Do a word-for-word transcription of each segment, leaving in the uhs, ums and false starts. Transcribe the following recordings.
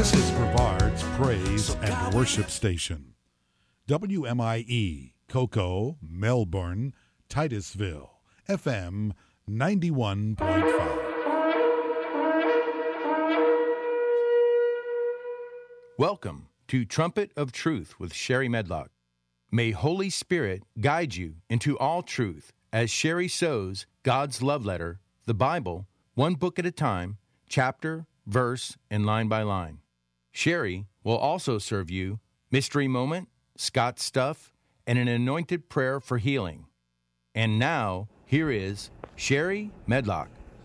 This is Brevard's Praise and Worship Station. W M I E, Cocoa, Melbourne, Titusville, F M ninety-one point five. Welcome to Trumpet of Truth with Sherry Medlock. May Holy Spirit guide you into all truth as Sherry sows God's love letter, the Bible, one book at a time, chapter, verse, and line by line. Sherry will also serve you Mystery Moment, Scott's Stuff, and an anointed prayer for healing. And now, here is Sherry Medlock.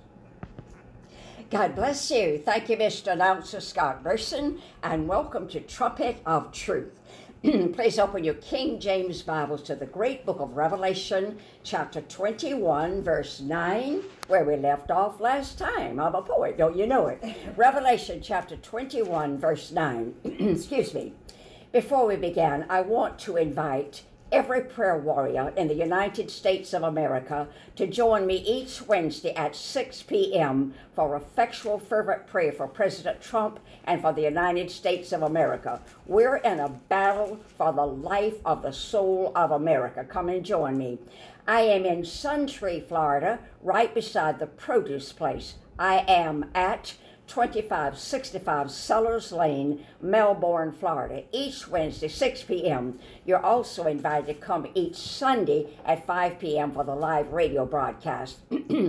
God bless you. Thank you, Mister Announcer Scott Burson, and welcome to Trumpet of Truth. Please open your King James Bibles to the great book of Revelation, chapter twenty-one, verse nine, where we left off last time. I'm a poet, don't you know it? Revelation, chapter twenty-one, verse nine. Excuse me. Before we begin, I want to invite every prayer warrior in the United States of America to join me each Wednesday at six p.m. for effectual fervent prayer for President Trump and for the United States of America. We're in a battle for the life of the soul of America. Come and join me. I am in Suntree, Florida, right beside the produce place. I am at twenty-five sixty-five Sellers Lane, Melbourne, Florida, each Wednesday, six p.m. You're also invited to come each Sunday at five p.m. for the live radio broadcast.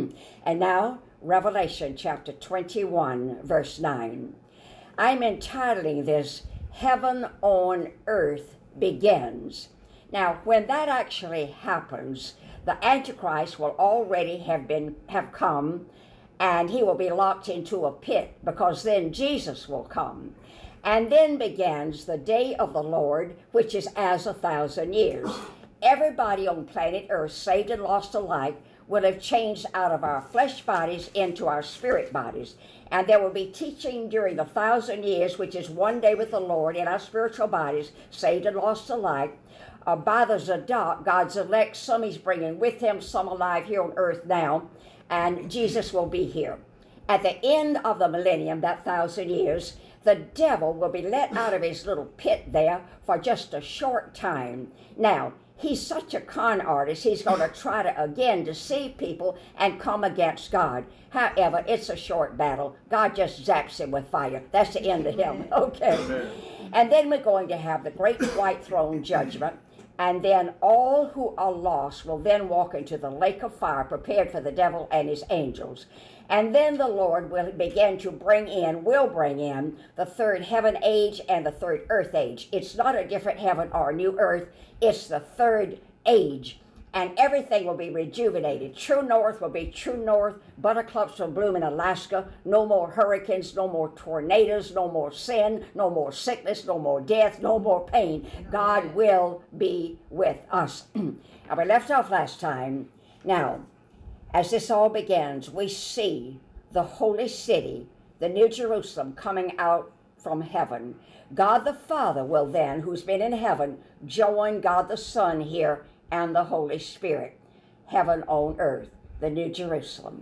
And now, Revelation chapter twenty-one, verse nine. I'm entitling this, Heaven on Earth Begins. Now, when that actually happens, the Antichrist will already have been have come, and he will be locked into a pit, because then Jesus will come. And then begins the day of the Lord, which is as a thousand years. Everybody on planet Earth, saved and lost alike, will have changed out of our flesh bodies into our spirit bodies. And there will be teaching during the thousand years, which is one day with the Lord in our spiritual bodies, saved and lost alike, uh, by the Zadok, God's elect. Some he's bringing with him, some alive here on earth now. And Jesus will be here. At the end of the millennium, that thousand years, the devil will be let out of his little pit there for just a short time. Now, he's such a con artist, he's going to try to again deceive people and come against God. However, it's a short battle. God just zaps him with fire. That's the end of him. Okay. And then we're going to have the great white throne judgment. And then all who are lost will then walk into the lake of fire prepared for the devil and his angels. And then the Lord will begin to bring in, will bring in, the third heaven age and the third earth age. It's not a different heaven or a new earth. It's the third age. And everything will be rejuvenated. True north will be true north. Buttercups will bloom in Alaska. No more hurricanes, no more tornadoes, no more sin, no more sickness, no more death, no more pain. God will be with us. Now, we left off last time. Now, as this all begins, we see the holy city, the New Jerusalem, coming out from heaven. God the Father will then, who's been in heaven, join God the Son here and the Holy Spirit. Heaven on earth, the New Jerusalem.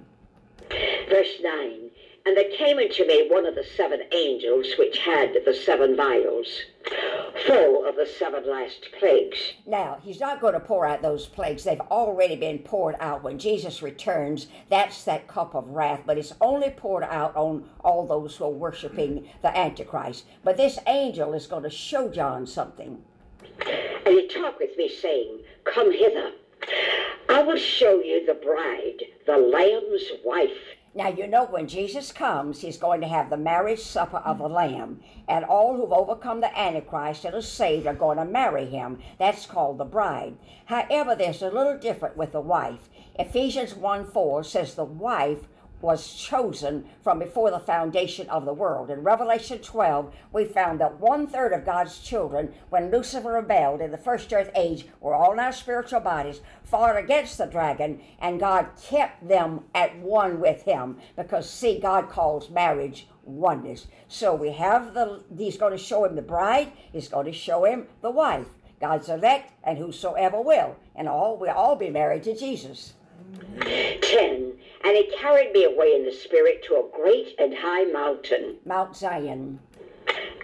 Verse nine, and there came unto me one of the seven angels which had the seven vials, full of the seven last plagues. Now, he's not going to pour out those plagues. They've already been poured out. When Jesus returns, that's that cup of wrath, but it's only poured out on all those who are worshiping the Antichrist. But this angel is going to show John something. And he talked with me, saying, Come hither, I will show you the bride, the Lamb's wife. Now, you know, when Jesus comes, he's going to have the marriage supper of the Lamb, and all who've overcome the Antichrist and are saved are going to marry him. That's called the bride. However, there's a little different with the wife. Ephesians one four says the wife was chosen from before the foundation of the world. In Revelation twelve, we found that one-third of God's children, when Lucifer rebelled in the first earth age, were all in our spiritual bodies, fought against the dragon, and God kept them at one with him, because, see, God calls marriage oneness. So we have the, he's going to show him the bride, he's going to show him the wife, God's elect, and whosoever will, and all we'll all be married to Jesus. ten. And he carried me away in the spirit to a great and high mountain, Mount Zion.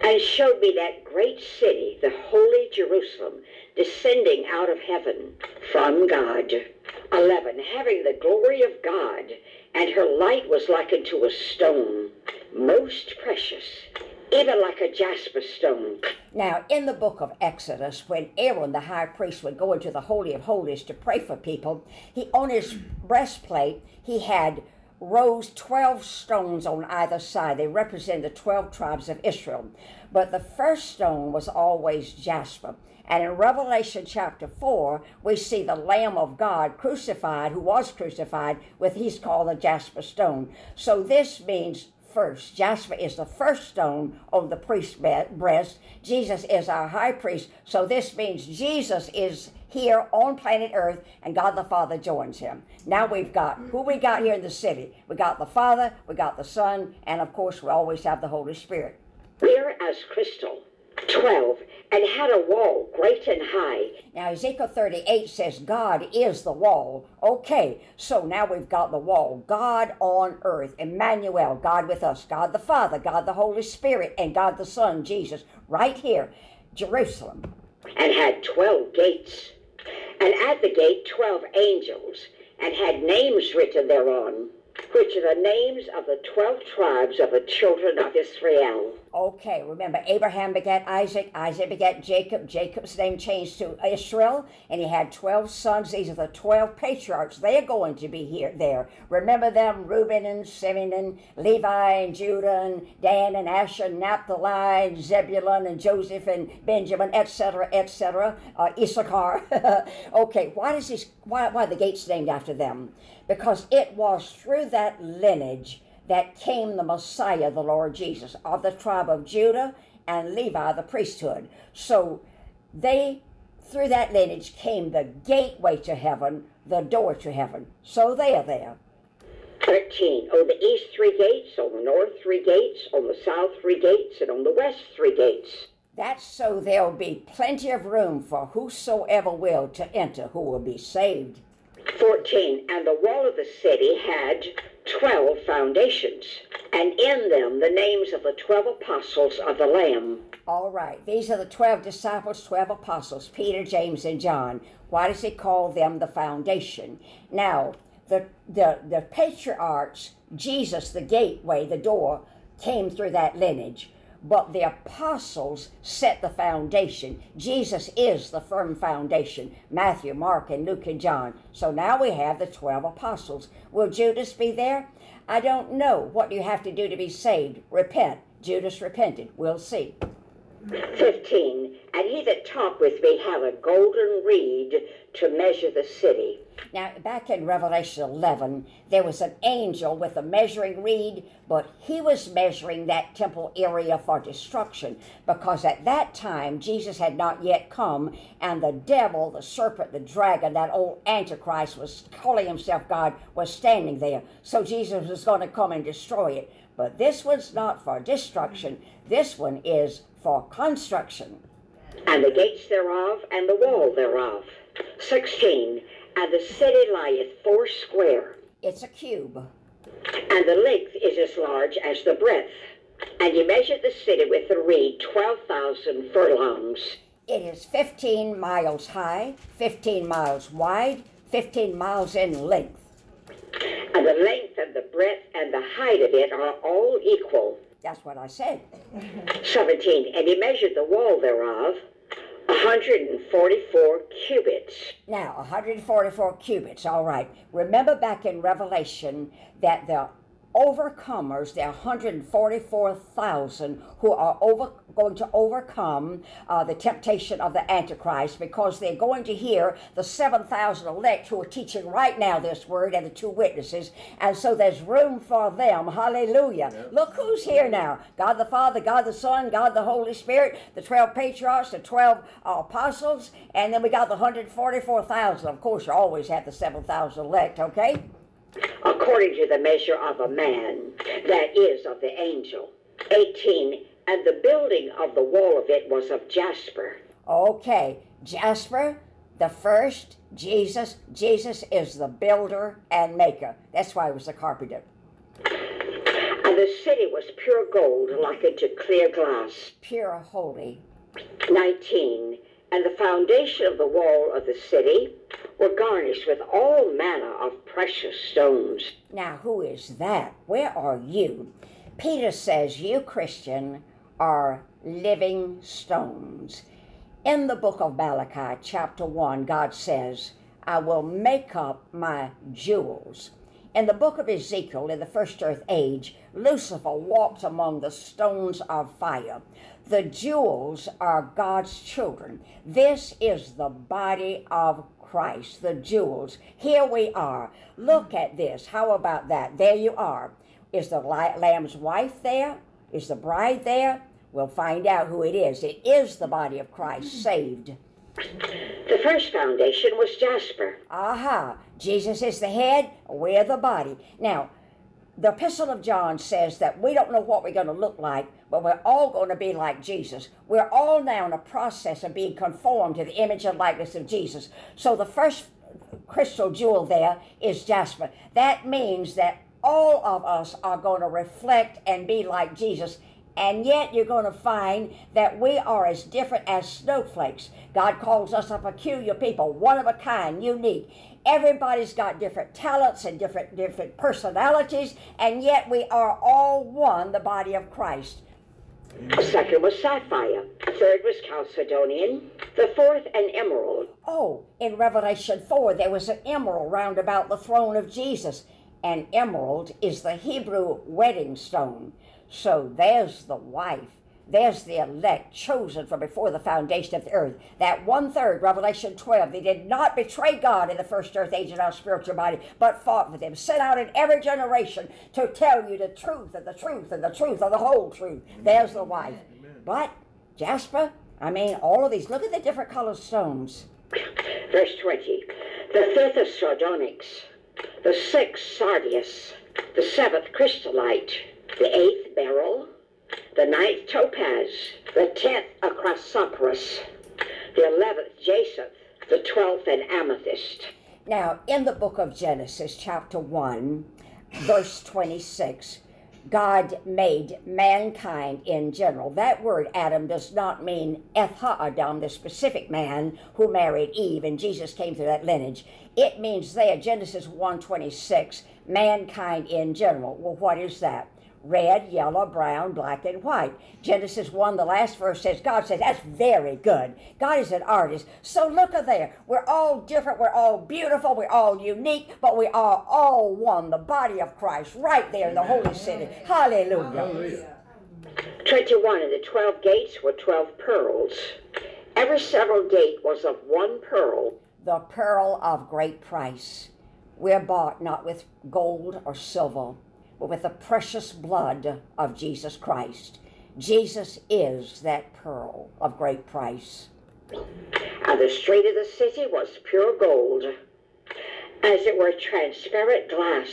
and showed me that great city, the holy Jerusalem, descending out of heaven from God. eleven. Having the glory of God, and her light was like unto a stone, most precious, even like a jasper stone. Now, in the book of Exodus, when Aaron, the high priest, would go into the Holy of Holies to pray for people, he on his breastplate, he had rose twelve stones on either side. They represent the twelve tribes of Israel. But the first stone was always jasper. And in Revelation chapter four, we see the Lamb of God crucified, who was crucified, with he's called the jasper stone. So this means first. Jasper is the first stone on the priest's breast. Jesus is our high priest. So this means Jesus is here on planet Earth, and God the Father joins him. Now we've got, who we got here in the city? We got the Father, we got the Son, and of course we always have the Holy Spirit. Clear as crystal. twelve. And had a wall great and high. Now Ezekiel thirty-eight says God is the wall. Okay, so now we've got the wall. God on earth, Emmanuel, God with us, God the Father, God the Holy Spirit, and God the Son, Jesus, right here, Jerusalem. And had twelve gates. And at the gate twelve angels, and had names written thereon, which are the names of the twelve tribes of the children of Israel. Okay, remember, Abraham begat Isaac, Isaac begat Jacob, Jacob's name changed to Israel, and he had twelve sons. These are the twelve patriarchs. They are going to be here, there. Remember them, Reuben and Simeon and Levi and Judah and Dan and Asher, Naphtali and Zebulun and Joseph and Benjamin, et cetera, et cetera, uh, Issachar. Okay, why does this, why, why are the gates named after them? Because it was through that lineage that came the Messiah, the Lord Jesus, of the tribe of Judah and Levi, the priesthood. So they, through that lineage, came the gateway to heaven, the door to heaven. So they are there. thirteen. On the east three gates, on the north three gates, on the south three gates, and on the west three gates. That's so there'll be plenty of room for whosoever will to enter, who will be saved. fourteen. And the wall of the city had twelve foundations, and in them the names of the twelve apostles of the Lamb. All right, these are the twelve disciples, twelve apostles, Peter, James, and John. Why does he call them the foundation? Now, the, the, the patriarchs, Jesus, the gateway, the door, came through that lineage. But the apostles set the foundation. Jesus is the firm foundation. Matthew, Mark, and Luke, and John. So now we have the twelve apostles. Will Judas be there? I don't know. What do you have to do to be saved? Repent. Judas repented. We'll see. fifteen. And he that talked with me had a golden reed to measure the city. Now, back in Revelation eleven, there was an angel with a measuring reed, but he was measuring that temple area for destruction, because at that time, Jesus had not yet come, and the devil, the serpent, the dragon, that old Antichrist was calling himself God, was standing there. So Jesus was going to come and destroy it. But this one's not for destruction. This one is for construction. And the gates thereof, and the wall thereof. sixteen. And the city lieth four square. It's a cube. And the length is as large as the breadth. And he measured the city with the reed twelve thousand furlongs. It is fifteen miles high, fifteen miles wide, fifteen miles in length. And the length and the breadth and the height of it are all equal. That's what I said. seventeen. And he measured the wall thereof, one hundred forty-four cubits. Now, one hundred forty-four cubits, all right. Remember back in Revelation that the overcomers, there are one hundred forty-four thousand who are over, going to overcome uh, the temptation of the Antichrist, because they're going to hear the seven thousand elect who are teaching right now this word, and the two witnesses. And so there's room for them. Hallelujah. Yep. Look who's here now. God the Father, God the Son, God the Holy Spirit, the twelve patriarchs, the twelve uh, apostles, and then we got the one hundred forty-four thousand. Of course, you always have the seven thousand elect, okay? According to the measure of a man, that is of the angel. eighteen. And the building of the wall of it was of jasper. Okay, jasper, the first, Jesus. Jesus is the builder and maker. That's why he was the carpenter. And the city was pure gold, like unto clear glass. Pure, holy. nineteen. And the foundation of the wall of the city were garnished with all manner of precious stones. Now, who is that? Where are you? Peter says, you, Christian, are living stones. In the book of Malachi, chapter one, God says, I will make up my jewels. In the book of Ezekiel, in the first earth age, Lucifer walked among the stones of fire. The jewels are God's children. This is the body of Christ, the jewels. Here we are. Look at this. How about that? There you are. Is the Lamb's wife there? Is the bride there? We'll find out who it is. It is the body of Christ, saved. The first foundation was jasper. Aha. Jesus is the head, we're the body. Now, the Epistle of John says that we don't know what we're going to look like, but we're all going to be like Jesus. We're all now in a process of being conformed to the image and likeness of Jesus. So the first crystal jewel there is jasper. That means that all of us are going to reflect and be like Jesus. And yet you're going to find that we are as different as snowflakes. God calls us a peculiar people, one of a kind, unique. Everybody's got different talents and different different personalities, and yet we are all one, the body of Christ. The second was sapphire. The third was chalcedonian. The fourth, an emerald. Oh, in Revelation four, there was an emerald round about the throne of Jesus. An emerald is the Hebrew wedding stone. So there's the wife. There's the elect chosen from before the foundation of the earth. That one-third, Revelation twelve, they did not betray God in the first earth age in our spiritual body, but fought with him, sent out in every generation to tell you the truth and the truth and the truth of the whole truth. There's the wife. But jasper, I mean, all of these, look at the different colored stones. Verse twenty. The fifth is sardonyx. The sixth, sardius. The seventh, crystallite. The eighth, beryl. The ninth, topaz. The tenth, a chrysoprase. The eleventh, jacinth. The twelfth, an amethyst. Now, in the book of Genesis, chapter one, verse twenty-six, God made mankind in general. That word Adam does not mean Eth-ha-Adam, the specific man who married Eve, and Jesus came through that lineage. It means there, Genesis one twenty-six, mankind in general. Well, what is that? Red, yellow, brown, black, and white. Genesis one, the last verse says, God says, that's very good. God is an artist. So look at there. We're all different. We're all beautiful. We're all unique, but we are all one, the body of Christ, right there in the holy city. Hallelujah. Hallelujah. twenty-one, and the twelve gates were twelve pearls. Every several gate was of one pearl. The pearl of great price. We're bought not with gold or silver, but with the precious blood of Jesus Christ. Jesus is that pearl of great price. And the street of the city was pure gold, as it were transparent glass.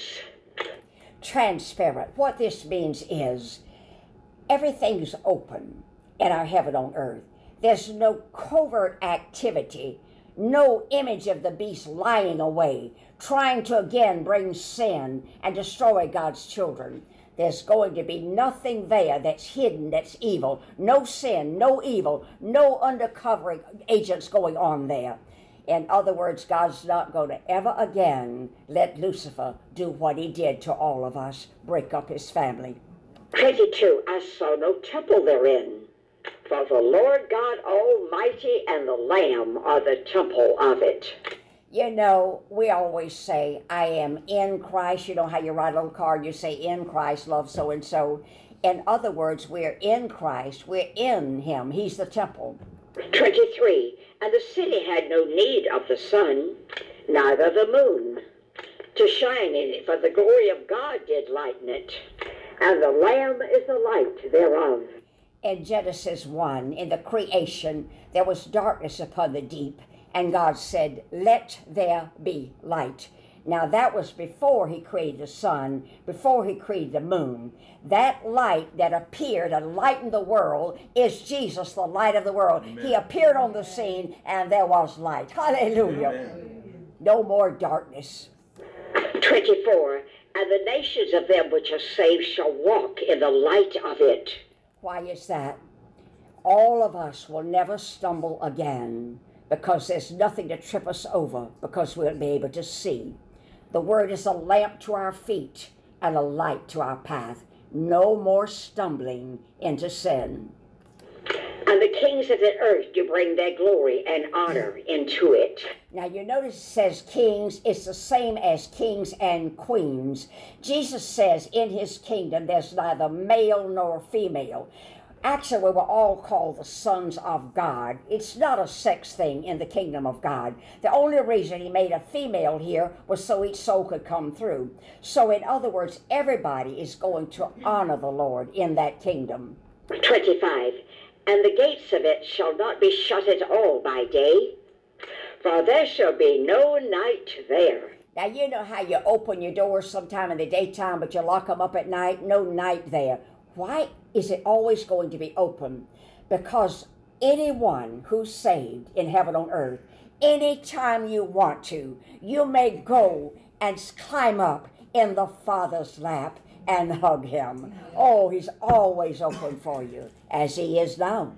Transparent. What this means is everything's open in our heaven on earth. There's no covert activity, no image of the beast lying away, trying to again bring sin and destroy God's children. There's going to be nothing there that's hidden, that's evil. No sin, no evil, no undercover agents going on there. In other words, God's not going to ever again let Lucifer do what he did to all of us, break up his family. twenty-two, I saw no temple therein, for the Lord God Almighty and the Lamb are the temple of it. You know, we always say, I am in Christ. You know how you write a little card, you say, in Christ, love so-and-so. In other words, we're in Christ. We're in him. He's the temple. twenty-three, and the city had no need of the sun, neither the moon, to shine in it, for the glory of God did lighten it, and the Lamb is the light thereof. In Genesis one, in the creation, there was darkness upon the deep, and God said, let there be light. Now that was before he created the sun, before he created the moon. That light that appeared and lightened the world is Jesus, the light of the world. Amen. He appeared on the scene and there was light. Hallelujah. Amen. No more darkness. twenty-four, And the nations of them which are saved shall walk in the light of it. Why is that? All of us will never stumble again because there's nothing to trip us over, because we'll be able to see. The word is a lamp to our feet and a light to our path. No more stumbling into sin. And the kings of the earth do bring their glory and honor into it. Now you notice it says kings, it's the same as kings and queens. Jesus says in his kingdom there's neither male nor female. Actually, we were all called the sons of God. It's not a sex thing in the kingdom of God. The only reason he made a female here was so each soul could come through. So in other words, everybody is going to honor the Lord in that kingdom. twenty-five. And the gates of it shall not be shut at all by day, for there shall be no night there. Now, you know how you open your doors sometime in the daytime, but you lock them up at night? No night there. Why is it always going to be open? Because anyone who's saved in heaven on earth, anytime you want to, you may go and climb up in the Father's lap and hug him. Oh, he's always open for you, as he is now.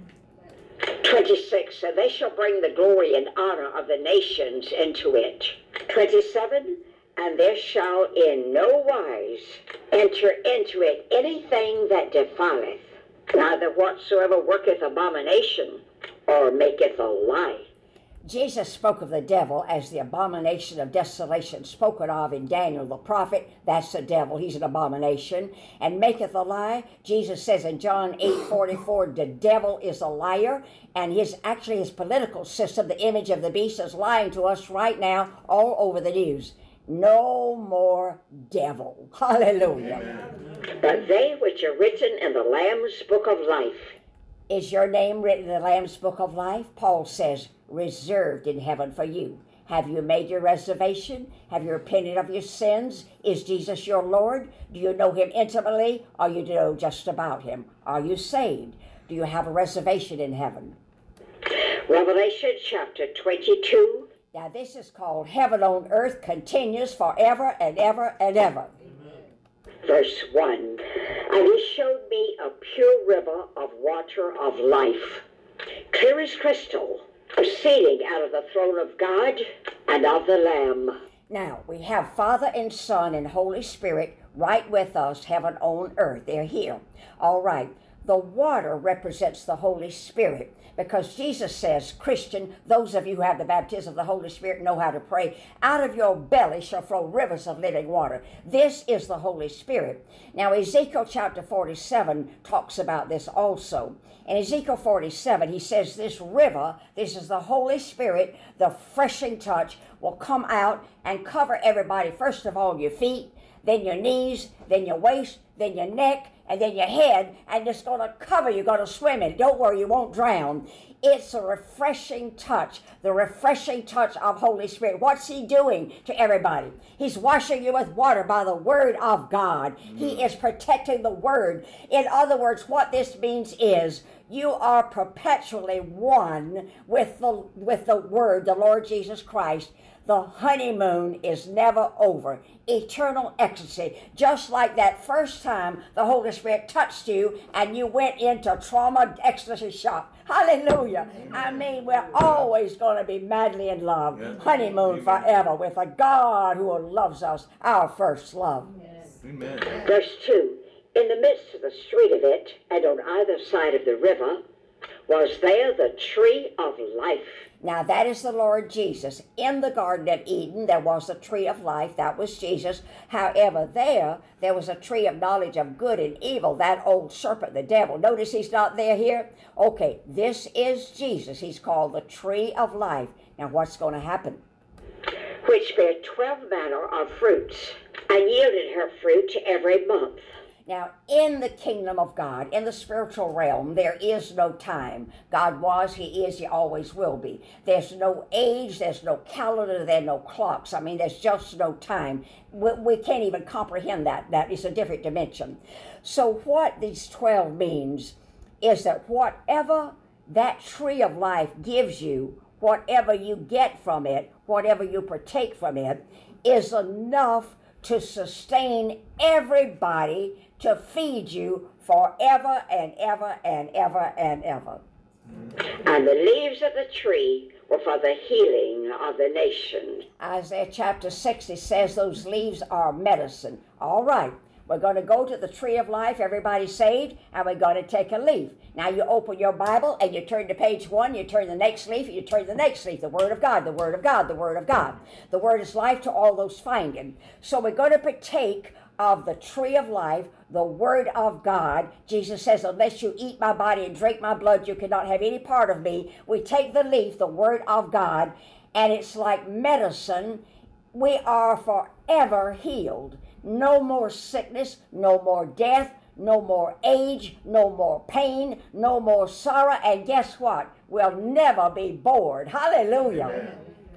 twenty-six. And they shall bring the glory and honor of the nations into it. twenty-seven. And there shall in no wise enter into it anything that defileth, neither whatsoever worketh abomination, or maketh a lie. Jesus spoke of the devil as the abomination of desolation spoken of in Daniel the prophet. That's the devil. He's an abomination. And maketh a lie. Jesus says in John eight forty-four, the devil is a liar. And his actually his political system, the image of the beast, is lying to us right now all over the news. No more devil. Hallelujah. But they which are written in the Lamb's book of life. Is your name written in the Lamb's book of life? Paul says, reserved in heaven for you. Have you made your reservation? Have you repented of your sins? Is Jesus your Lord? Do you know him intimately, or you know just about him? Are you saved? Do you have a reservation in heaven? Revelation chapter twenty-two. Now this is called Heaven on Earth Continues Forever and Ever and Ever. Verse one. And he showed me a pure river of water of life, clear as crystal, proceeding out of the throne of God and of the Lamb. Now, we have Father and Son and Holy Spirit right with us, heaven on earth. They're here. All right. The water represents the Holy Spirit, because Jesus says, Christian, those of you who have the baptism of the Holy Spirit know how to pray, out of your belly shall flow rivers of living water. This is the Holy Spirit. Now, Ezekiel chapter forty-seven talks about this also. In Ezekiel forty-seven, he says this river, this is the Holy Spirit, the freshing touch, will come out and cover everybody. First of all, your feet, then your knees, then your waist, then your neck, and then your head, and it's going to cover you. You're going to swim in it. Don't worry, you won't drown. It's a refreshing touch, the refreshing touch of Holy Spirit. What's he doing to everybody? He's washing you with water by the word of God. Mm-hmm. He is protecting the word. In other words, what this means is you are perpetually one with the, with the word, the Lord Jesus Christ. The honeymoon is never over. Eternal ecstasy. Just like that first time the Holy Spirit touched you and you went into trauma ecstasy shock. Hallelujah. I mean, we're always going to be madly in love. Yeah. Honeymoon forever with a God who loves us, our first love. Yes. Amen. Verse two. In the midst of the street of it, and on either side of the river, was there the tree of life. Now that is the Lord Jesus. In the Garden of Eden, there was a tree of life. That was Jesus. However, there, there was a tree of knowledge of good and evil. That old serpent, the devil. Notice he's not there here. Okay, this is Jesus. He's called the tree of life. Now what's going to happen? Which bare twelve manner of fruits, and yielded her fruit every month. Now, in the kingdom of God, in the spiritual realm, there is no time. God was, he is, he always will be. There's no age, there's no calendar, there are no clocks. I mean, there's just no time. We, we can't even comprehend that. That is a different dimension. So what these twelve means is that whatever that tree of life gives you, whatever you get from it, whatever you partake from it, is enough to sustain everybody, to feed you forever and ever and ever and ever. And the leaves of the tree were for the healing of the nation. Isaiah chapter sixty says those leaves are medicine. All right, we're going to go to the tree of life, everybody saved, and we're going to take a leaf. Now you open your Bible and you turn to page one, you turn the next leaf, you turn the next leaf. The Word of God, the Word of God, the Word of God. The Word is life to all those find Him. So we're going to partake of the tree of life, the Word of God. Jesus says, unless you eat my body and drink my blood, you cannot have any part of me. We take the leaf, the Word of God, and it's like medicine. We are forever healed. No more sickness, no more death, no more age, no more pain, no more sorrow, and guess what? We'll never be bored. Hallelujah.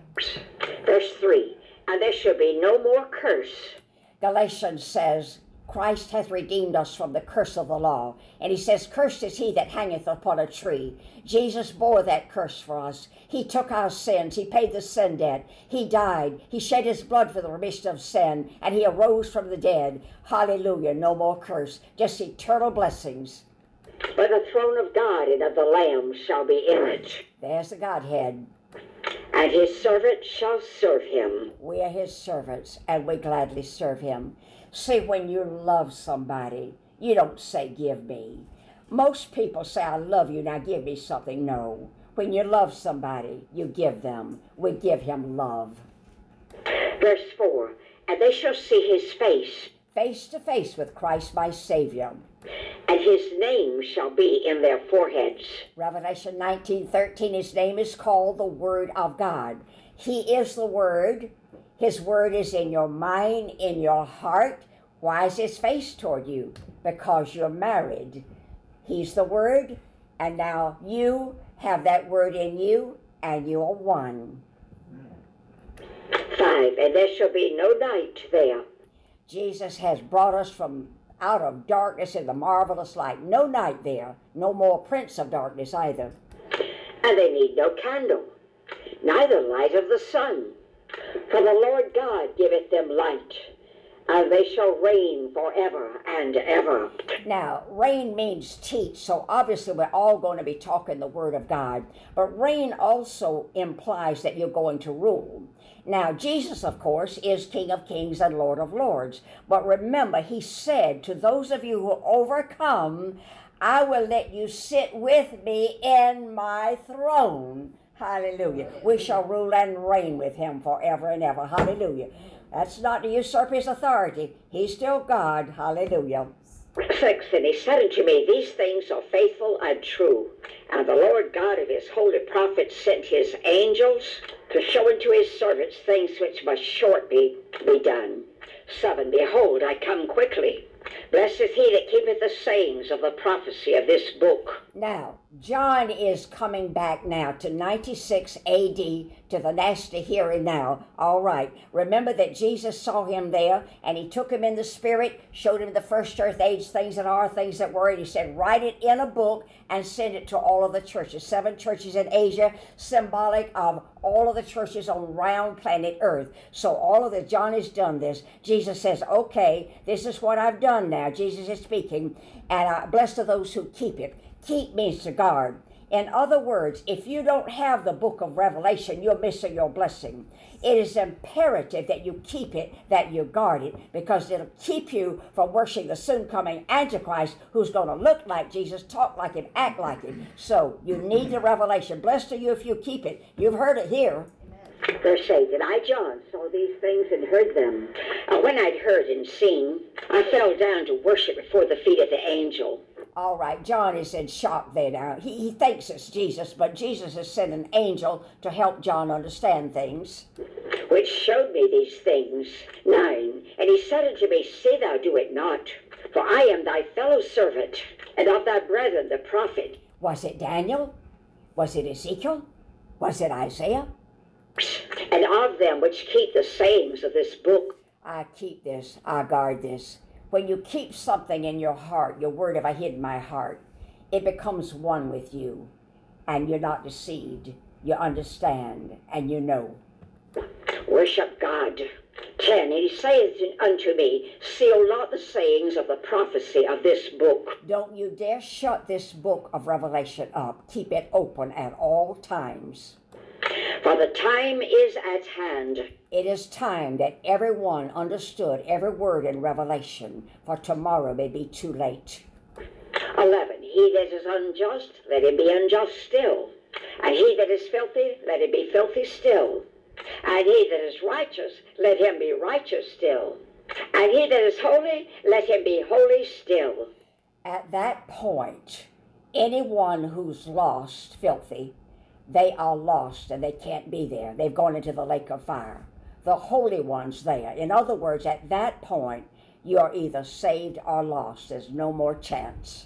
Verse three, and there shall be no more curse. Galatians says, Christ hath redeemed us from the curse of the law. And he says, cursed is he that hangeth upon a tree. Jesus bore that curse for us. He took our sins. He paid the sin debt. He died. He shed his blood for the remission of sin. And he arose from the dead. Hallelujah. No more curse. Just eternal blessings. But the throne of God and of the Lamb shall be in it. There's the Godhead. And his servants shall serve him. We are his servants, and we gladly serve him. See, when you love somebody, you don't say, give me. Most people say, I love you, now give me something. No. When you love somebody, you give them. We give him love. Verse four, and they shall see his face. Face to face with Christ my Savior. And his name shall be in their foreheads. Revelation nineteen thirteen, his name is called the Word of God. He is the Word. His Word is in your mind, in your heart. Why is his face toward you? Because you're married. He's the Word, and now you have that Word in you, and you are one. Five, and there shall be no night there. Jesus has brought us from out of darkness in the marvelous light. No night there. No more prince of darkness either. And they need no candle, neither light of the sun. For the Lord God giveth them light, and they shall reign forever and ever. Now, reign means teach, so obviously we're all going to be talking the Word of God. But reign also implies that you're going to rule. Now, Jesus, of course, is King of Kings and Lord of Lords. But remember, he said, to those of you who overcome, I will let you sit with me in my throne. Hallelujah. We shall rule and reign with him forever and ever. Hallelujah. That's not to usurp his authority. He's still God. Hallelujah. Six, and he said unto me, these things are faithful and true. And the Lord God of his holy prophets sent his angels to show unto his servants things which must shortly be done. Seven, behold, I come quickly. Blessed is he that keepeth the sayings of the prophecy of this book. Now, John is coming back now to ninety-six A D, to the nasty here and now. All right. Remember that Jesus saw him there, and he took him in the Spirit, showed him the first earth age, things that are, things that were, and he said, write it in a book and send it to all of the churches. Seven churches in Asia, symbolic of all of the churches on round planet Earth. So all of the, John has done this. Jesus says, okay, this is what I've done now. Jesus is speaking, and uh, blessed are those who keep it. Keep means to guard. In other words, if you don't have the book of Revelation, you're missing your blessing. It is imperative that you keep it, that you guard it, because it'll keep you from worshiping the soon-coming Antichrist, who's going to look like Jesus, talk like him, act like him. So you need the revelation. Blessed are you if you keep it. You've heard it here. Verse eight, and I, John, saw these things and heard them. Uh, when I'd heard and seen, I fell down to worship before the feet of the angel. All right, John is in shock there now. He, he thinks it's Jesus, but Jesus has sent an angel to help John understand things. Which showed me these things. Nine, and he said unto me, see thou do it not, for I am thy fellow servant, and of thy brethren the prophet. Was it Daniel? Was it Ezekiel? Was it Isaiah? And of them which keep the sayings of this book. I keep this, I guard this. When you keep something in your heart, your word have I hid in my heart, it becomes one with you, and you're not deceived. You understand, and you know. Worship God. ten. And he saith unto me, seal not the sayings of the prophecy of this book. Don't you dare shut this book of Revelation up. Keep it open at all times. For the time is at hand. It is time that everyone understood every word in Revelation, for tomorrow may be too late. eleven. He that is unjust, let him be unjust still. And he that is filthy, let him be filthy still. And he that is righteous, let him be righteous still. And he that is holy, let him be holy still. At that point, anyone who's lost, filthy, they are lost and they can't be there. They've gone into the lake of fire. The holy one's there. In other words, at that point, you are either saved or lost. There's no more chance.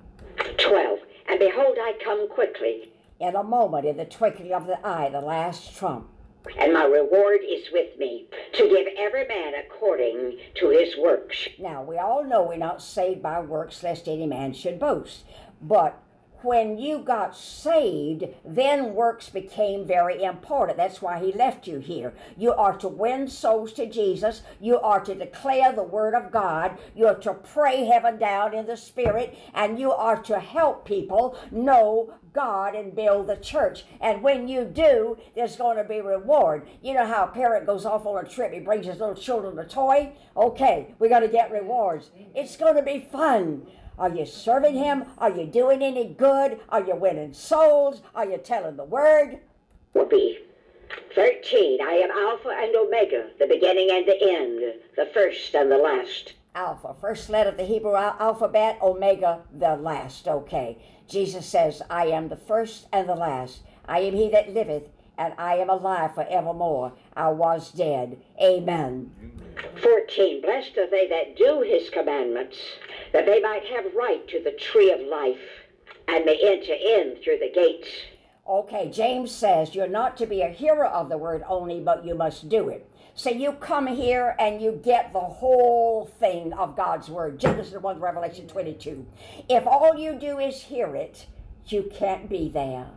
twelve. And behold, I come quickly. In a moment, in the twinkling of the eye, the last trump. And my reward is with me, to give every man according to his works. Now, we all know we're not saved by works, lest any man should boast. But when you got saved, then works became very important. That's why he left you here. You are to win souls to Jesus. You are to declare the word of God. You are to pray heaven down in the spirit. And you are to help people know God and build the church. And when you do, there's going to be reward. You know how a parent goes off on a trip, he brings his little children a toy? Okay, we're going to get rewards. It's going to be fun. Are you serving him? Are you doing any good? Are you winning souls? Are you telling the word? Will be. thirteen. I am Alpha and Omega, the beginning and the end, the first and the last. Alpha, first letter of the Hebrew al- alphabet, Omega, the last. Okay. Jesus says, I am the first and the last. I am he that liveth, and I am alive forevermore. I was dead. Amen. fourteen. Blessed are they that do his commandments, that they might have right to the tree of life, and may enter in through the gates. Okay, James says you're not to be a hearer of the word only, but you must do it. So you come here and you get the whole thing of God's word. Genesis one, Revelation twenty-two. If all you do is hear it, you can't be there.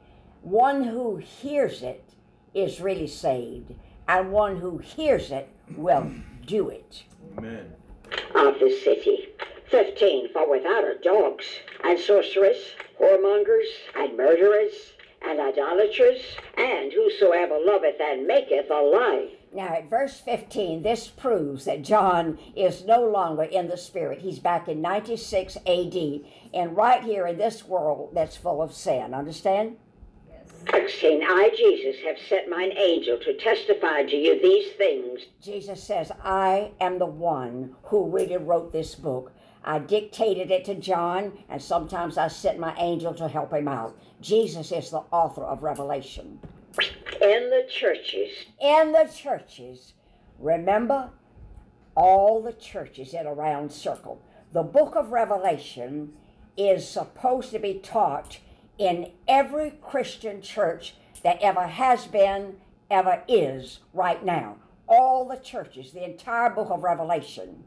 One who hears it is really saved, and one who hears it will do it. Amen. Of the city. fifteen. For without are dogs, and sorcerers, whoremongers, and murderers, and idolaters, and whosoever loveth and maketh a lie. Now, at verse fifteen, this proves that John is no longer in the Spirit. He's back in ninety-six A D, and right here in this world that's full of sin. Understand? sixteen. I, Jesus, have sent mine angel to testify to you these things. Jesus says, I am the one who really wrote this book. I dictated it to John, and sometimes I sent my angel to help him out. Jesus is the author of Revelation. In the churches. In the churches, remember, all the churches in a round circle. The book of Revelation is supposed to be taught in every Christian church that ever has been, ever is right now. All the churches, the entire book of Revelation.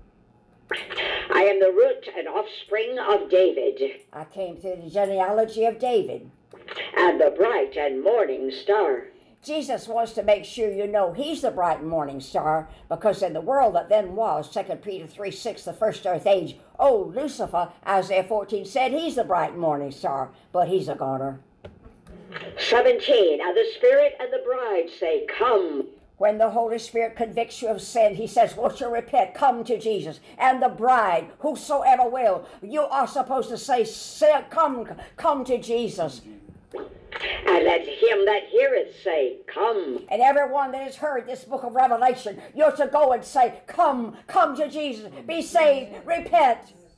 I am the root and offspring of David, I came through the genealogy of David. and the bright and morning star. Jesus wants to make sure you know he's the bright and morning star, because in the world that then was, Second Peter three six, the first earth age, oh, Lucifer, Isaiah fourteen said he's the bright and morning star, but he's a goner. seventeen. And the Spirit and the bride say, come. When the Holy Spirit convicts you of sin, he says, won't you repent? Come to Jesus. And the bride, whosoever will, you are supposed to say, say come, come to Jesus. And let him that heareth say, come. And everyone that has heard this book of Revelation, you're to go and say, come, come to Jesus. Be saved, repent.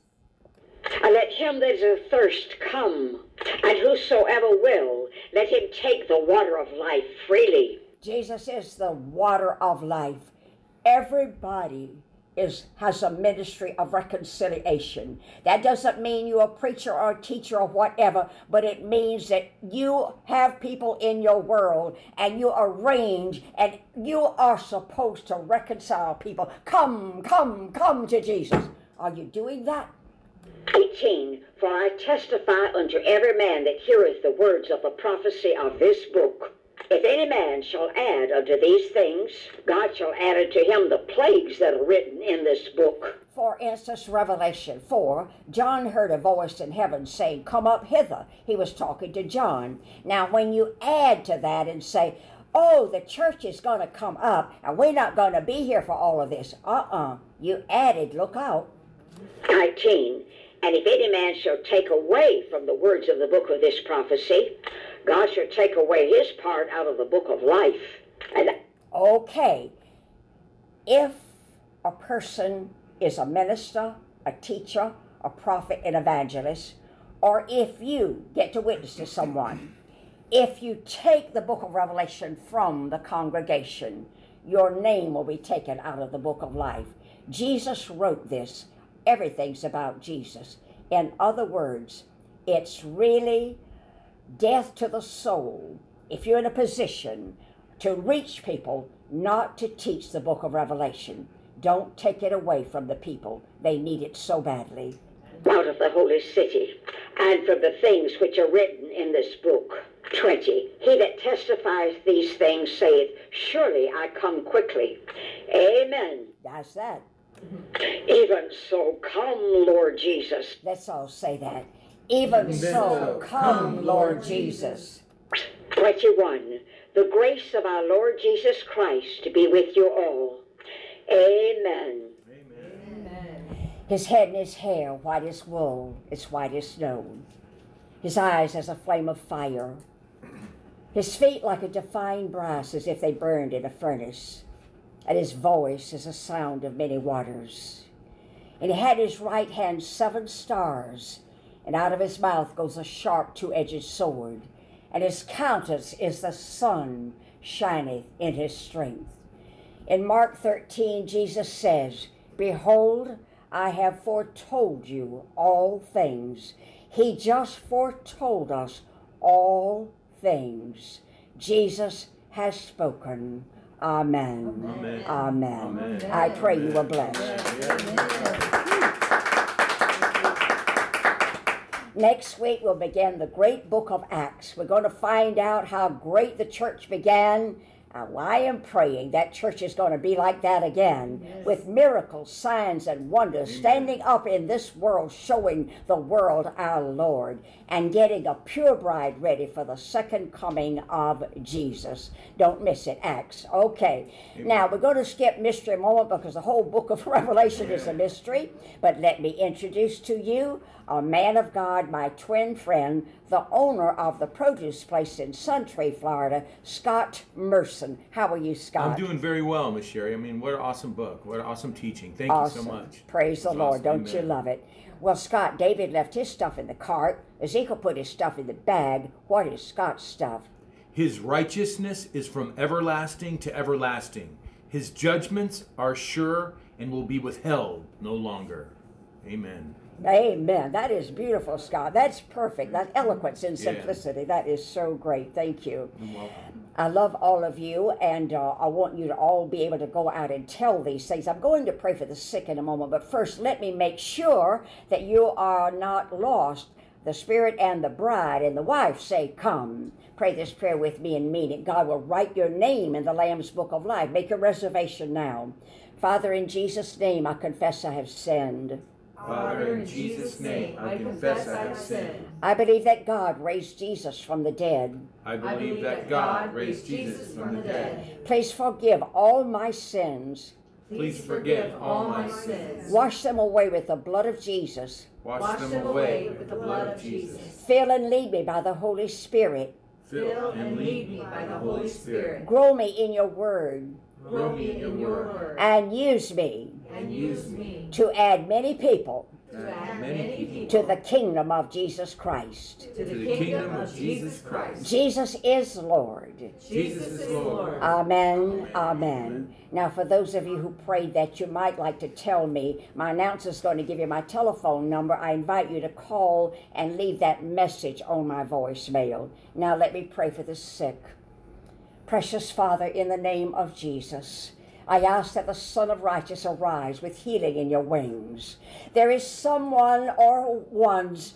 And let him that is athirst come. And whosoever will, let him take the water of life freely. Jesus is the water of life. Everybody is has a ministry of reconciliation. That doesn't mean you're a preacher or a teacher or whatever, but it means that you have people in your world and you arrange and you are supposed to reconcile people. Come, come, come to Jesus. Are you doing that? eighteen. For I testify unto every man that heareth the words of the prophecy of this book. If any man shall add unto these things, God shall add unto him the plagues that are written in this book. For instance, Revelation four, John heard a voice in heaven saying, "Come up hither." He was talking to John. Now, when you add to that and say, "Oh, the church is going to come up, and we're not going to be here for all of this," uh-uh. You added, look out. nineteen, and if any man shall take away from the words of the book of this prophecy, God shall take away his part out of the book of life. And Okay, if a person is a minister, a teacher, a prophet, an evangelist, or if you get to witness to someone, if you take the book of Revelation from the congregation, your name will be taken out of the book of life. Jesus wrote this. Everything's about Jesus. In other words, it's really death to the soul if you're in a position to reach people, not to teach the book of Revelation. Don't take it away from the people. They need it so badly. out of the holy city, and from the things which are written in this book. twenty. He that testifies these things saith, Surely I come quickly. Amen. That's that. Even so, come, Lord Jesus. Let's all say that. Even so, come, Lord Jesus. twenty-one. The grace of our Lord Jesus Christ to be with you all. Amen. His head and his hair white as wool, it's white as snow. His eyes as a flame of fire. His feet like a defying brass, as if they burned in a furnace. And his voice is a sound of many waters. And he had his right hand seven stars, and out of his mouth goes a sharp two-edged sword. And his countenance is the sun shineth in his strength. In Mark thirteen, Jesus says, Behold, I have foretold you all things. He just foretold us all things. Jesus has spoken. Amen. Amen. Amen. Amen. I pray you are blessed. Amen. Next week we'll begin the great book of Acts. We're going to find out how great the church began. Uh, I am praying that church is going to be like that again, yes, with miracles, signs, and wonders, Amen, standing up in this world, showing the world our Lord, and getting a pure bride ready for the second coming of Jesus. Don't miss it, Acts. Okay, Amen. Now we're going to skip mystery a moment because the whole book of Revelation is a mystery, but let me introduce to you a man of God, my twin friend, the owner of the produce place in Suntree, Florida, Scott Merson. How are you, Scott? I'm doing very well, Miss Sherry. I mean, what an awesome book. What an awesome teaching. Thank awesome. you so much. Praise the Lord. Awesome. Don't Amen. you love it? Well, Scott, David left his stuff in the cart. Ezekiel put his stuff in the bag. What is Scott's stuff? His righteousness is from everlasting to everlasting. His judgments are sure and will be withheld no longer. Amen. Amen. That is beautiful, Scott. That's perfect. That eloquence and simplicity. Yeah. That is so great. Thank you. You're welcome. I love all of you, and uh, I want you to all be able to go out and tell these things. I'm going to pray for the sick in a moment, but first let me make sure that you are not lost. The Spirit and the bride and the wife say, Come. Pray this prayer with me and mean it. God will write your name in the Lamb's Book of Life. Make your reservation now. Father, in Jesus' name, I confess I have sinned. Father, in Jesus' name, I confess I have sinned. I believe that God raised Jesus from the dead. I believe that God raised Jesus from the dead. Please forgive all my sins. Please forgive all my sins. Wash them away with the blood of Jesus. Wash them away with the blood of Jesus. Fill and lead me by the Holy Spirit. Fill and lead me by the Holy Spirit. Grow me in your word. Grow me in your word. And use me. And use me. To add many people. To add many people. To the kingdom of Jesus Christ. To the kingdom of Jesus Christ. Jesus is Lord. Jesus is Lord. Amen. Amen. Now, for those of you who prayed that you might like to tell me, my announcer is going to give you my telephone number. I invite you to call and leave that message on my voicemail. Now, let me pray for the sick. Precious Father, in the name of Jesus, I ask that the Son of Righteousness arise with healing in your wings. There is someone or ones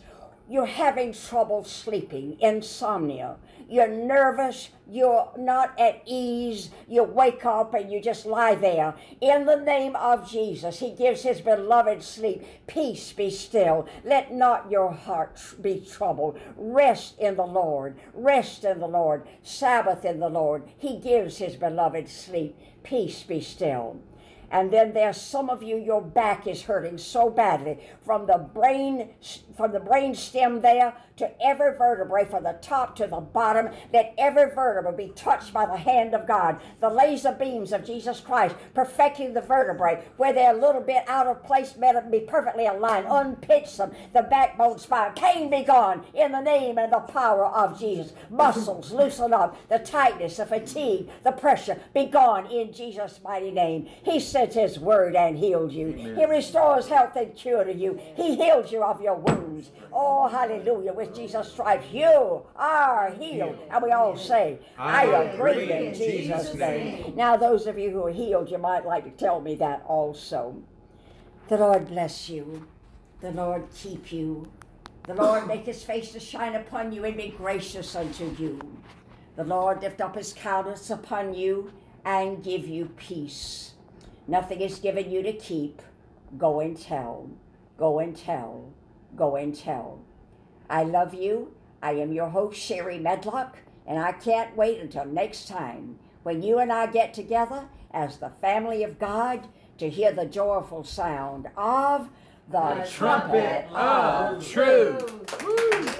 you're having trouble sleeping, insomnia, you're nervous, you're not at ease, you wake up and you just lie there. In the name of Jesus, he gives his beloved sleep. Peace, be still. Let not your heart be troubled. Rest in the Lord. Rest in the Lord. Sabbath in the Lord. He gives his beloved sleep. Peace, be still. And then there's some of you, your back is hurting so badly from the brain, from the brain stem there to every vertebrae, from the top to the bottom. Let every vertebra be touched by the hand of God. The laser beams of Jesus Christ perfecting the vertebrae where they're a little bit out of place, let them be perfectly aligned. Unpitch them, the backbone spine. Pain be gone in the name and the power of Jesus. Muscles loosen up. The tightness, the fatigue, the pressure be gone in Jesus' mighty name. He sends his word and healed you. Amen. He restores health and cure to you. He heals you of your wounds. Oh, hallelujah. With Jesus' stripes, you are healed. And we all say, I, I agree in Jesus' name. name. Now, those of you who are healed, you might like to tell me that also. The Lord bless you. The Lord keep you. The Lord make his face to shine upon you and be gracious unto you. The Lord lift up his countenance upon you and give you peace. Nothing is given you to keep. Go and tell. Go and tell. Go and tell. I love you. I am your host, Sherry Medlock, and I can't wait until next time when you and I get together as the family of God to hear the joyful sound of the, the trumpet, trumpet of truth. truth.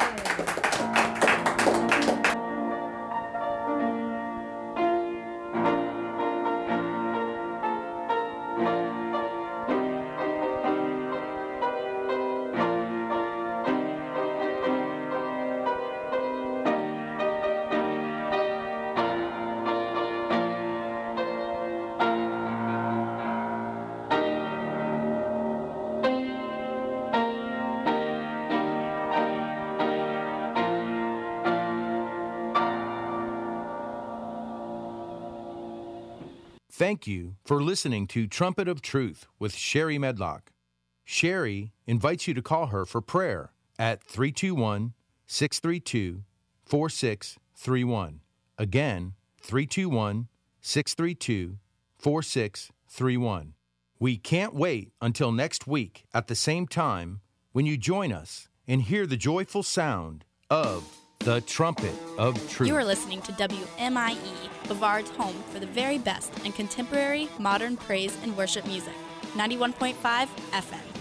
Thank you for listening to Trumpet of Truth with Sherry Medlock. Sherry invites you to call her for prayer at three two one, six three two, four six three one. Again, three two one, six three two, four six three one. We can't wait until next week at the same time when you join us and hear the joyful sound of the Trumpet of Truth. You are listening to W M I E, Bavard's home for the very best in contemporary, modern praise and worship music. ninety-one point five F M.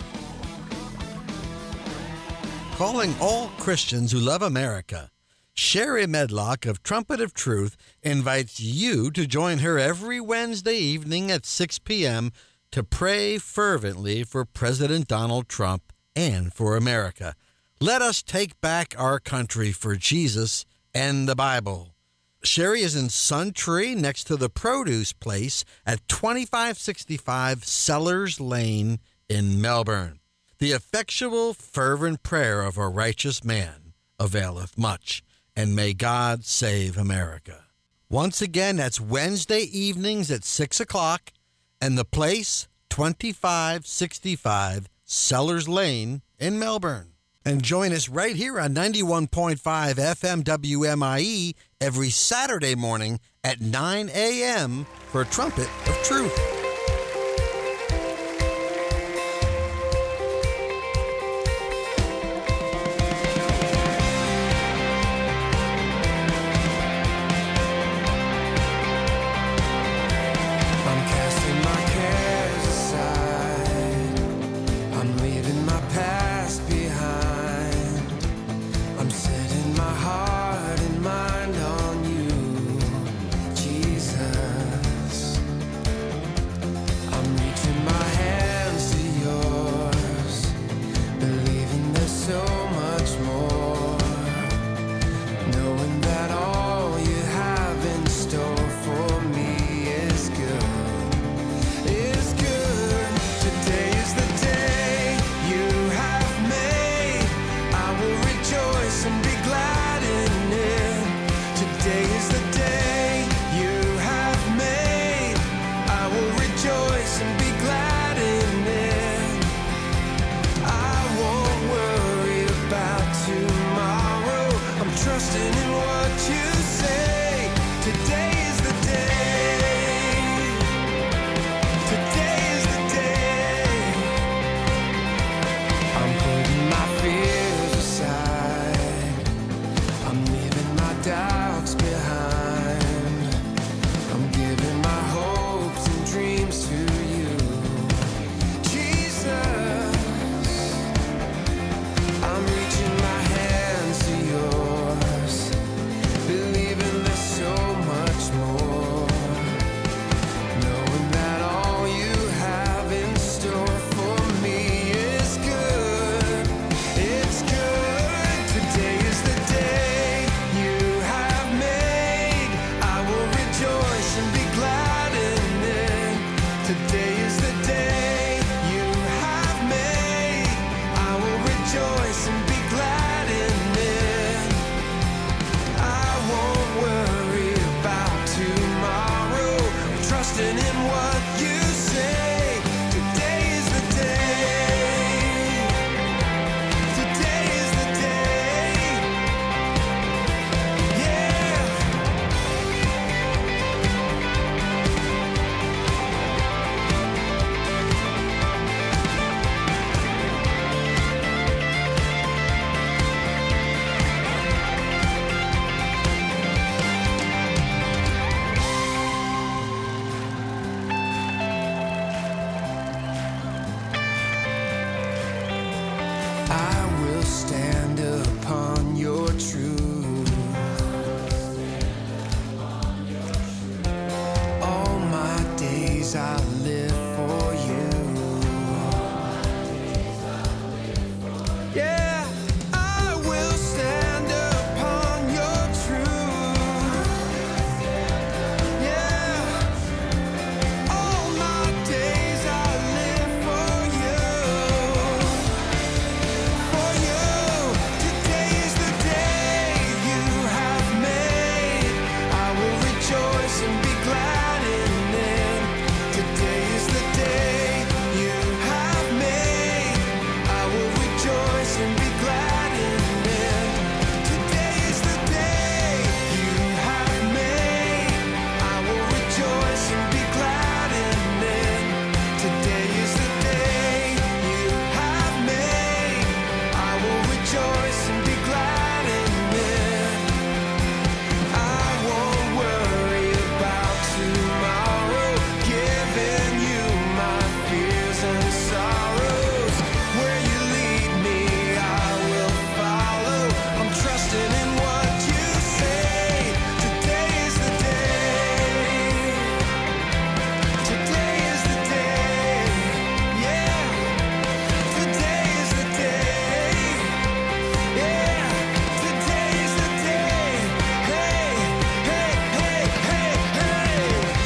Calling all Christians who love America, Sherry Medlock of Trumpet of Truth invites you to join her every Wednesday evening at six p.m. to pray fervently for President Donald Trump and for America. Let us take back our country for Jesus and the Bible. Sherry is in Suntree next to the produce place at twenty-five sixty-five Sellers Lane in Melbourne. The effectual, fervent prayer of a righteous man availeth much, and may God save America. Once again, that's Wednesday evenings at six o'clock, and the place, twenty-five sixty-five Sellers Lane in Melbourne. And join us right here on ninety-one point five F M W M I E every Saturday morning at nine a.m. for Trumpet of Truth. trusting in what you say. Today is the day. Today is the day. I'm putting my fears aside. I'm leaving my doubts behind. I'm giving my hopes and dreams to you, Jesus. I'm reaching my hands to yours, believing there's so much more, knowing that all you have in store for me is good. It's good. Today is the day you have made. I will rejoice and be glad in it. Today is the day you have made. I will rejoice and be glad in it. I won't worry about tomorrow. I'm trusting in what you say. Today is the day. Today is the day. Yeah. I will stand upon your truth. All my days I'll live for you. Yeah, I will stand upon your truth. Yeah, all my days I'll live for you. For you, today is the day you have made. I will rejoice and be glad in it. Today is the day you have made. I will rejoice and be glad in it. Today is the day you have made. I will rejoice and be glad in it. Today is the day you have made. I will rejoice and be glad in it. I won't worry about tomorrow, giving you my fears and sorrows. Where you lead me, I will follow. I'm trusting in what you say. Today is the day. Today is the day. Yeah. Today is the day. Yeah, today is the day. Hey, hey, hey, hey, hey.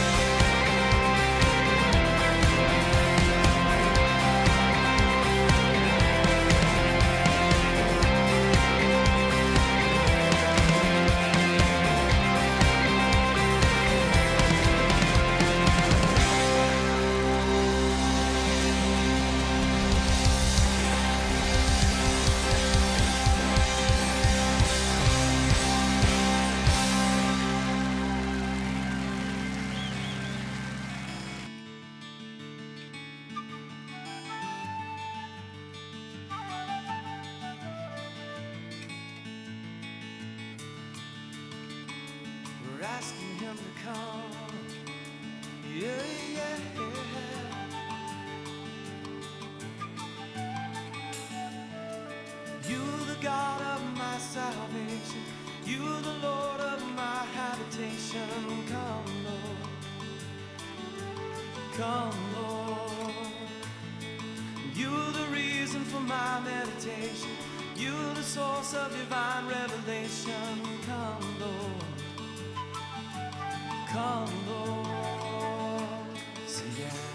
We're asking him to come. Yeah, yeah, yeah. You're the God of my salvation. You're the Lord of my habitation. Come, Lord. Come, Lord. You're the reason for my meditation. You're the source of divine revelation. Come, Lord. Come, Lord. Say yeah.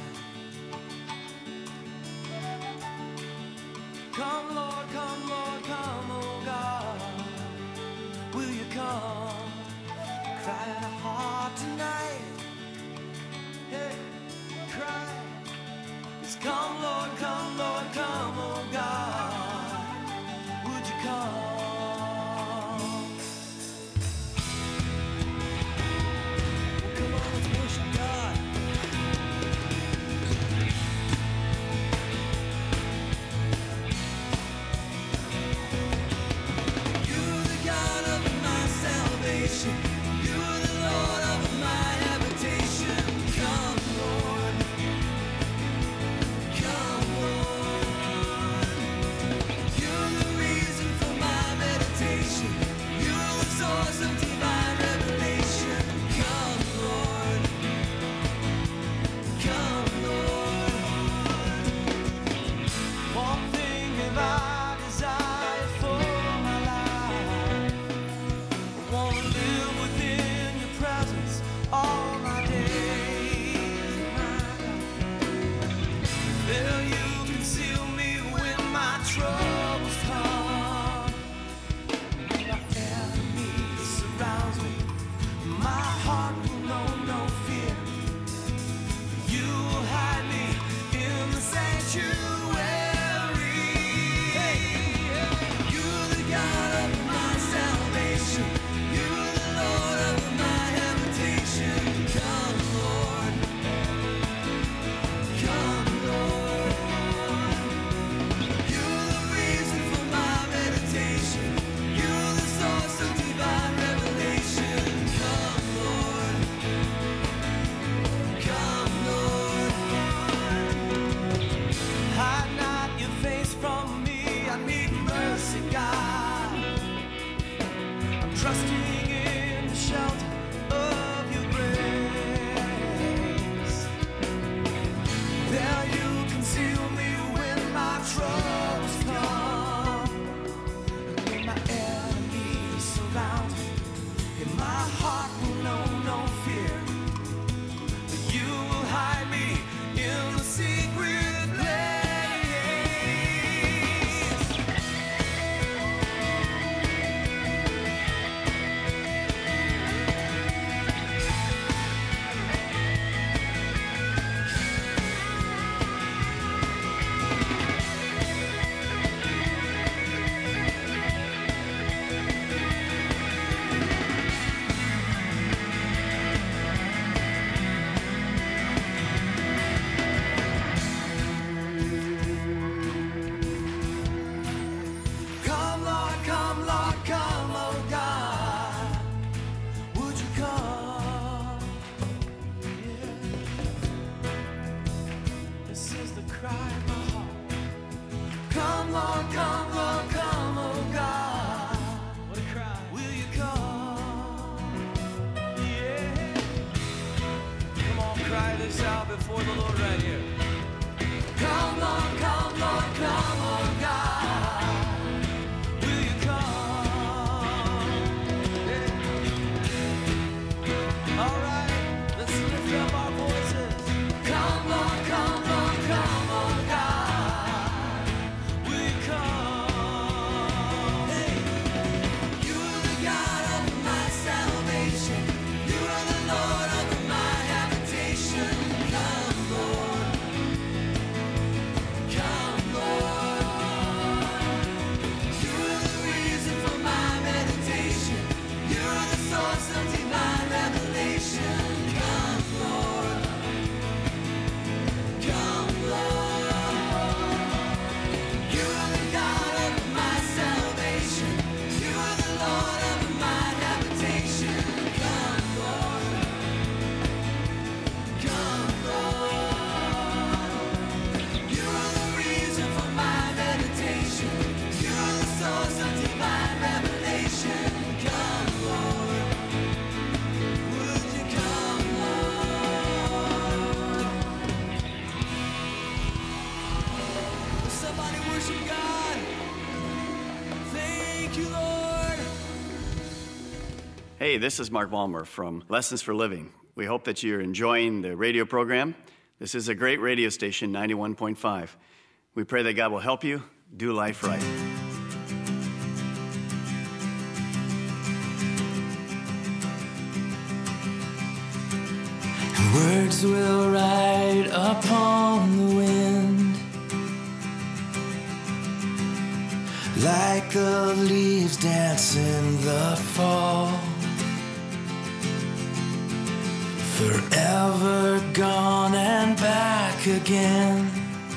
Come, Lord, come, Lord, come, oh God. Will you come? Crying a heart tonight. Hey, cry. It's come, Lord, come, Lord, come, oh God. Would you come? I'm trusting in the shelter of your grace. There you conceal me when my troubles come, and when my enemies surround me, and my heart will know no fear. But you will hide me in the secret place. Come, Lord, come, Lord, come, oh God. Would you come? Yeah. This is the cry of my heart. Come, Lord, come, Lord, come, oh God. What a cry. Will you come? Yeah. Come on, cry this out before the Lord right here. Come, Lord, come, Lord, come, oh God. Will you come? Yeah. All right, let's lift up our voices. Come, Lord, come, Lord, come, oh God. Will you come? Hey. You are the God of my salvation. You are the Lord of my habitation. Come, Lord. Come, Lord. You are the reason for my meditation. You are the source of divine revelation. Come, Lord. Come, Lord. You are the God of my salvation. You are the Lord of my habitation. Come, Lord. Come, Lord. You are the reason for my meditation. You are the source of divine revelation. Come, Lord. Would you come, Lord? Somebody worship God. Thank you, Lord. Hey, this is Mark Ballmer from Lessons for Living. We hope that you're enjoying the radio program. This is a great radio station, ninety-one point five. We pray that God will help you do life right. Words will ride upon the wind, like the leaves dance in the fall. Forever gone and back again.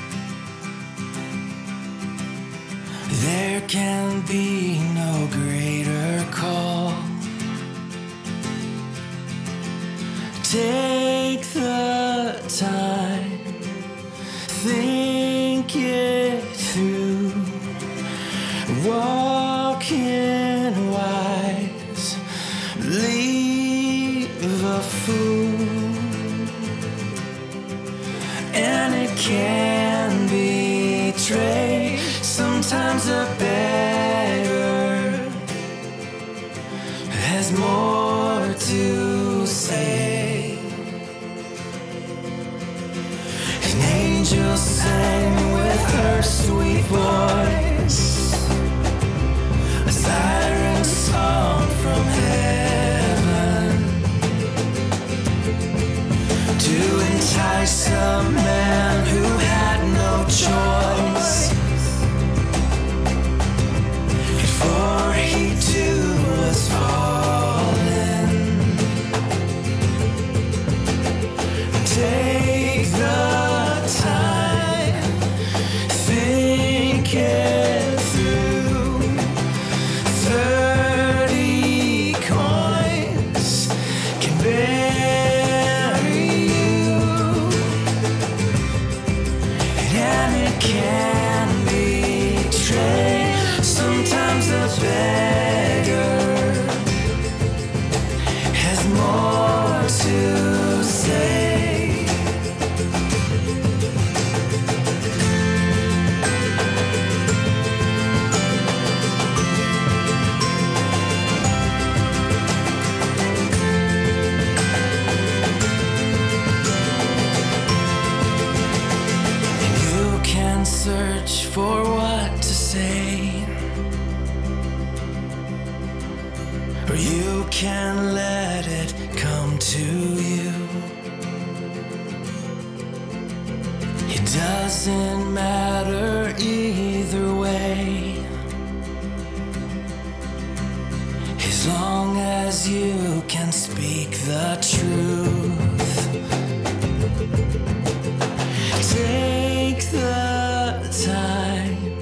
There can be no greater call. Take the time, think it through, walk in wise, leave a fool, and it can betray. Sometimes a beggar has more to say. An angel sang with her sweet voice, a siren song from heaven, to entice a man who had no choice. For he too was fallen. Take the time, think it you can let it come to you. It doesn't matter either way, as long as you can speak the truth. Take the time,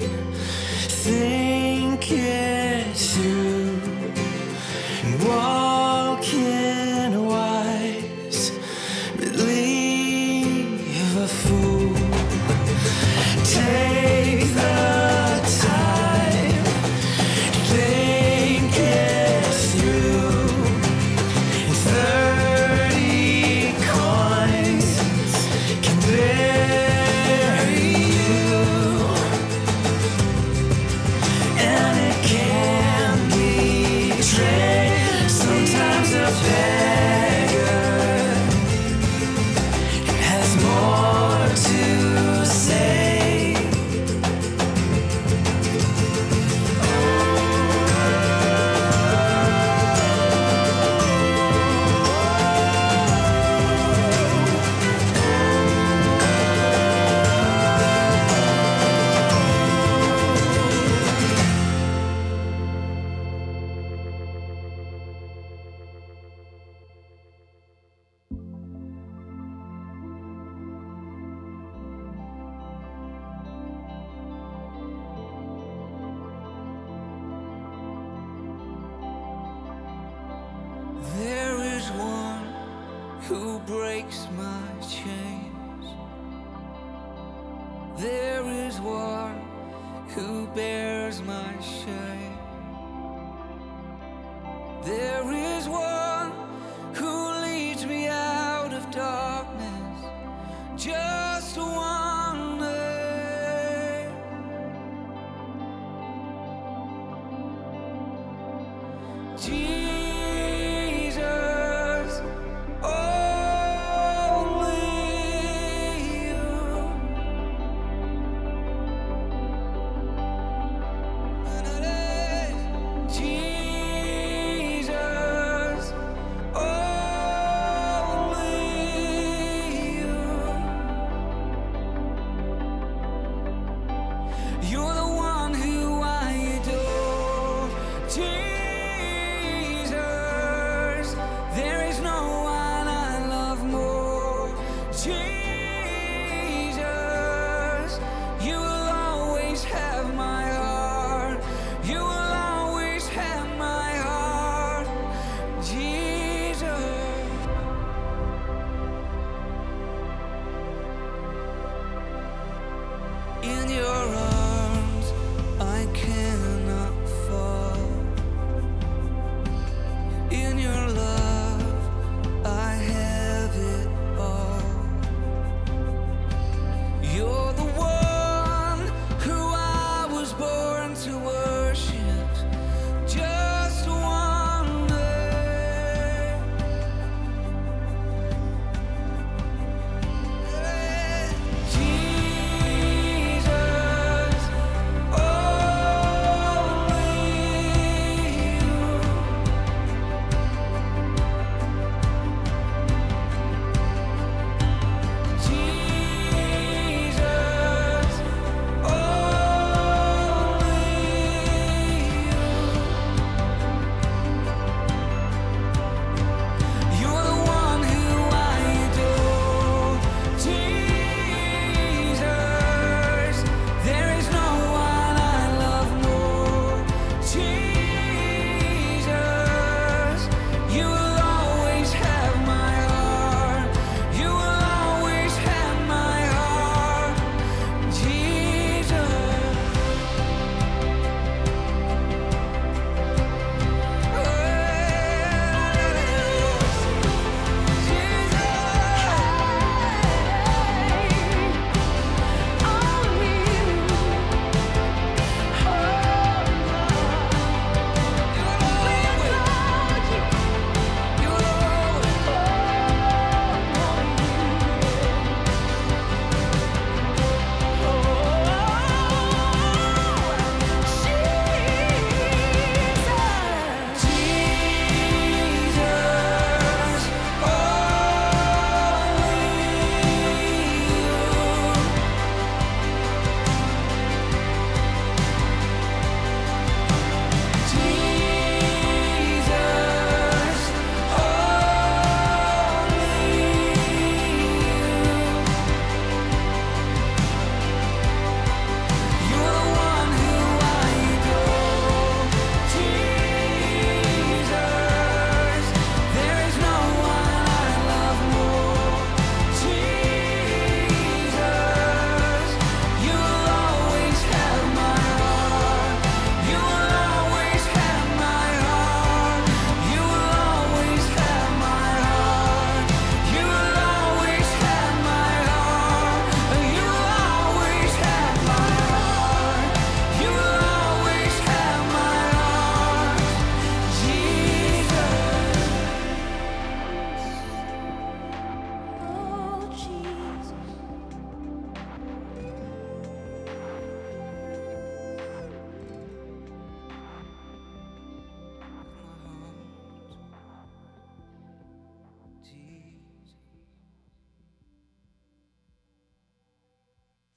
think it through, and walk in wise, but leave a fool. Take the time, think it through, and thirty coins can bury you, and it can be trade. Sometimes a beggar has more to say. There is one who breaks my chains. There is one who bears my shame. There is one who leads me out of darkness. Just one name. Jesus, only you. Na-na-na.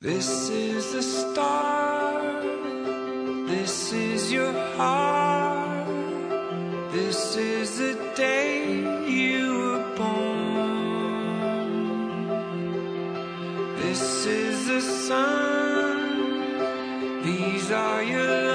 This is the start. This is your heart. This is the day you were born. This is the sun. These are your